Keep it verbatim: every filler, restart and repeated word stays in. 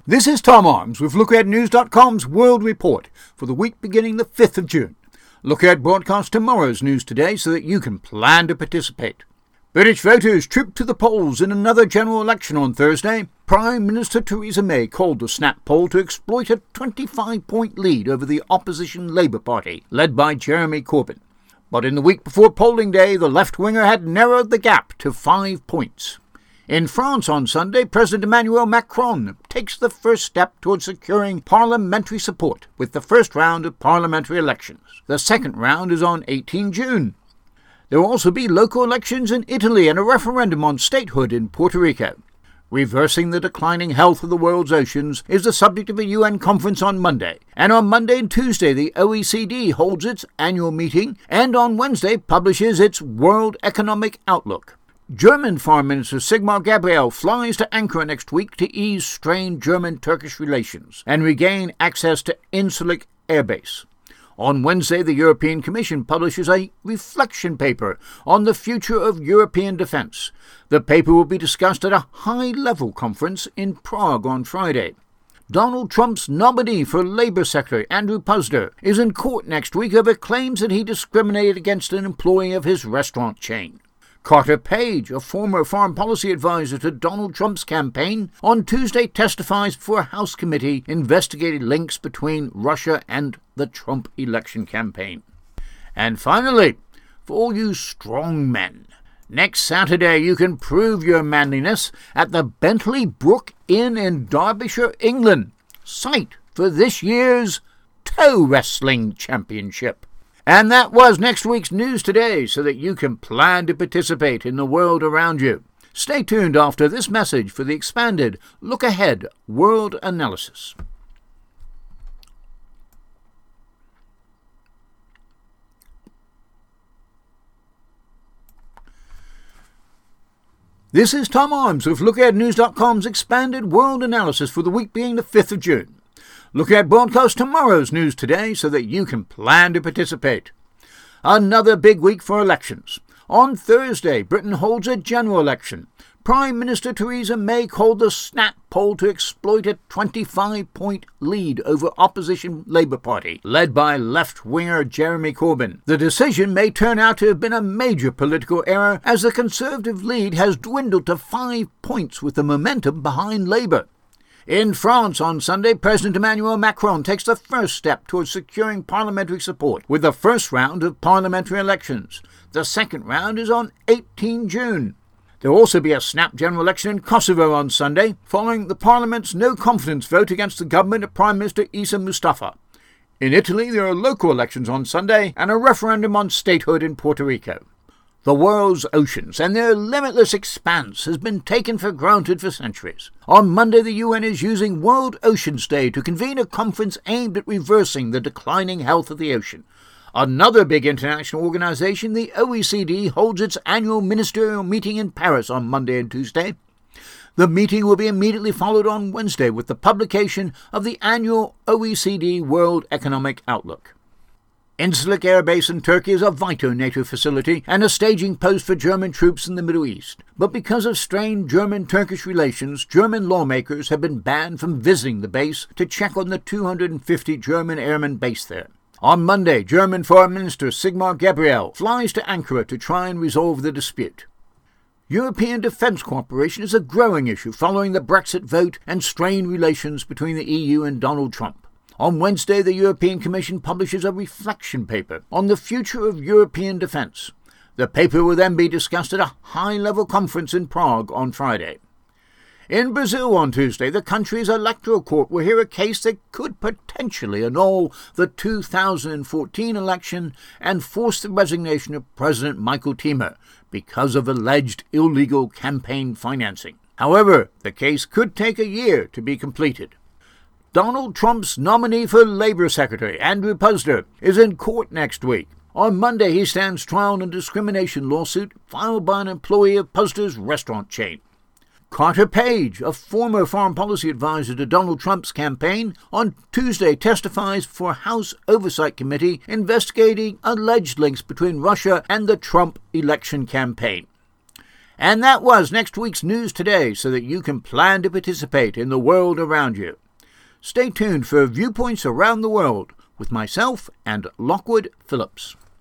This is Tom Arms with Look Ahead News dot com's World Report for the week beginning the fifth of June. Look Ahead broadcasts tomorrow's news today so that you can plan to participate. British voters trooped to the polls in another general election on Thursday. Prime Minister Theresa May called the snap poll to exploit a twenty-five point lead over the opposition Labour Party, led by Jeremy Corbyn. But in the week before polling day, the left-winger had narrowed the gap to five points. In France on Sunday, President Emmanuel Macron takes the first step towards securing parliamentary support with the first round of parliamentary elections. The second round is on the eighteenth of June. There will also be local elections in Italy and a referendum on statehood in Puerto Rico. Reversing the declining health of the world's oceans is the subject of a U N conference on Monday. And on Monday and Tuesday, the O E C D holds its annual meeting, and on Wednesday publishes its World Economic Outlook. German Foreign Minister Sigmar Gabriel flies to Ankara next week to ease strained German-Turkish relations and regain access to Incirlik Air Base. On Wednesday, the European Commission publishes a reflection paper on the future of European defence. The paper will be discussed at a high-level conference in Prague on Friday. Donald Trump's nominee for Labour Secretary, Andrew Puzder, is in court next week over claims that he discriminated against an employee of his restaurant chain. Carter Page, a former foreign policy advisor to Donald Trump's campaign, on Tuesday testifies before a House committee investigating links between Russia and the Trump election campaign. And finally, for all you strong men, next Saturday you can prove your manliness at the Bentley Brook Inn in Derbyshire, England, site for this year's Toe Wrestling Championship. And that was next week's news today, so that you can plan to participate in the world around you. Stay tuned after this message for the expanded Look Ahead World Analysis. This is Tom Arms with Look Ahead News dot com's expanded world analysis for the week being the fifth of June. Look Ahead broadcasts tomorrow's news today so that you can plan to participate. Another big week for elections. On Thursday, Britain holds a general election. Prime Minister Theresa May called the snap poll to exploit a twenty-five point lead over opposition Labour Party, led by left-winger Jeremy Corbyn. The decision may turn out to have been a major political error, as the Conservative lead has dwindled to five points with the momentum behind Labour. In France on Sunday, President Emmanuel Macron takes the first step towards securing parliamentary support with the first round of parliamentary elections. The second round is on the eighteenth of June. There will also be a snap general election in Kosovo on Sunday, following the parliament's no-confidence vote against the government of Prime Minister Issa Mustafa. In Italy, there are local elections on Sunday and a referendum on statehood in Puerto Rico. The world's oceans and their limitless expanse has been taken for granted for centuries. On Monday, the U N is using World Oceans Day to convene a conference aimed at reversing the declining health of the ocean. Another big international organization, the O E C D, holds its annual ministerial meeting in Paris on Monday and Tuesday. The meeting will be immediately followed on Wednesday with the publication of the annual O E C D World Economic Outlook. Incirlik Air Base in Turkey is a vital NATO facility and a staging post for German troops in the Middle East. But because of strained German-Turkish relations, German lawmakers have been banned from visiting the base to check on the two hundred fifty German airmen based there. On Monday, German Foreign Minister Sigmar Gabriel flies to Ankara to try and resolve the dispute. European defence cooperation is a growing issue following the Brexit vote and strained relations between the E U and Donald Trump. On Wednesday, the European Commission publishes a reflection paper on the future of European defence. The paper will then be discussed at a high-level conference in Prague on Friday. In Brazil on Tuesday, the country's electoral court will hear a case that could potentially annul the two thousand fourteen election and force the resignation of President Michel Temer because of alleged illegal campaign financing. However, the case could take a year to be completed. Donald Trump's nominee for Labour Secretary, Andrew Puzder, is in court next week. On Monday, he stands trial in a discrimination lawsuit filed by an employee of Puzder's restaurant chain. Carter Page, a former foreign policy advisor to Donald Trump's campaign, on Tuesday testifies before a House Oversight Committee investigating alleged links between Russia and the Trump election campaign. And that was next week's News Today, so that you can plan to participate in the world around you. Stay tuned for Viewpoints Around the World with myself and Lockwood Phillips.